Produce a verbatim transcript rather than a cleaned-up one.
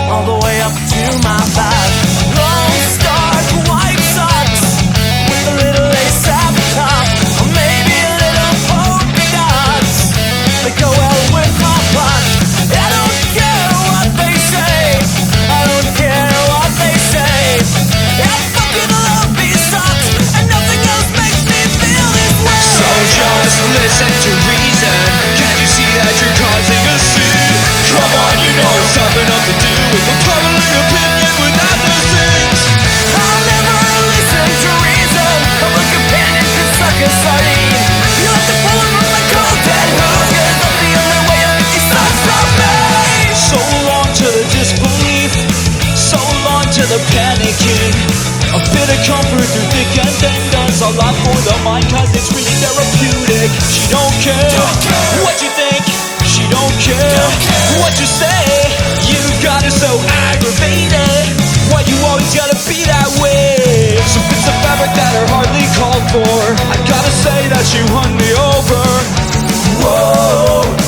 all the way up to my thighs. Long stars, white socks, with a little lace at the top, or maybe a little polka dots. They go well with my plots. I don't care what they say, I don't care what they say. I fucking love these socks, and nothing else makes me feel this way. So just listen to reason. Can't you see that you're causing a scene? Come on, you know it's something else to do with a public opinion without those things. I'll never listen to reason. A good companion could suck a sardine. You have to pull it from my cold dead hook, 'cause that's the only way I think these socks are made. So long to the disbelief, so long to the panicking. A bit of comfort through thick and thin does a lot for the mind, cause it's really therapeutic. She don't care, Don't care. what you think, she don't care, Don't care. what you say. You got her so aggravated, why you always gotta be that way? Some bits of fabric that are hardly called for, I gotta say that you won me over. Whoa.